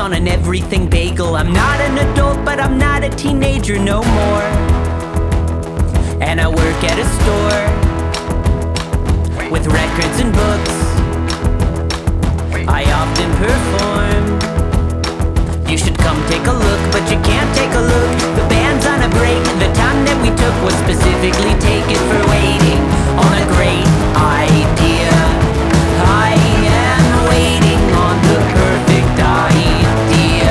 on an everything bagel. I'm not an adult, but I'm not a teenager no more. And I work at a store with records and books. I often perform. You should come take a look, but you can't take a look. The band's on a break. The time that we took was specifically taken for waiting on a great idea. I am waiting on the perfect idea.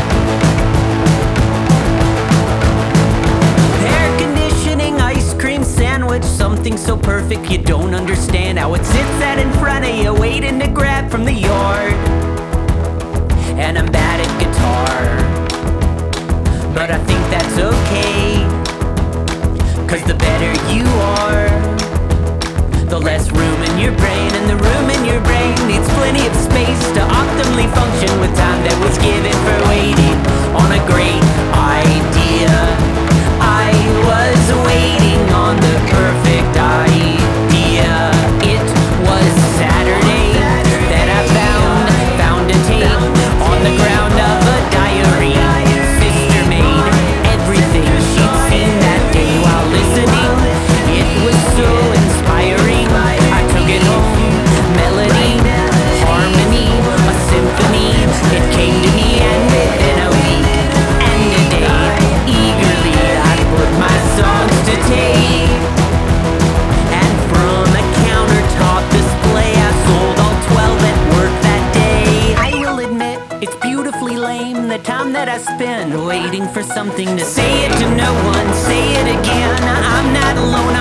Air conditioning, ice cream sandwich, something so perfect you don't understand how it sits out in front of you, waiting to grab from the yard. And I'm bad at guitar, but I think that's okay, 'cause the better you are, the less room in your brain. And the room in your brain needs plenty of space to optimally function with time that was given for waiting on a great idea. I was waiting on the perfect idea. It was Saturday that I found a tape on the ground of a diary. Sister made everything she'd seen that day while listening. It was so inspiring. I took it home. Melody, harmony, a symphony. It came to me, and within a week and a day, eagerly I put my songs to tape. And from a countertop display, I sold all 12 at work that day. I will admit, it's beautifully lame, the time that I spend waiting for something to say it to no one, say it again. I'm not alone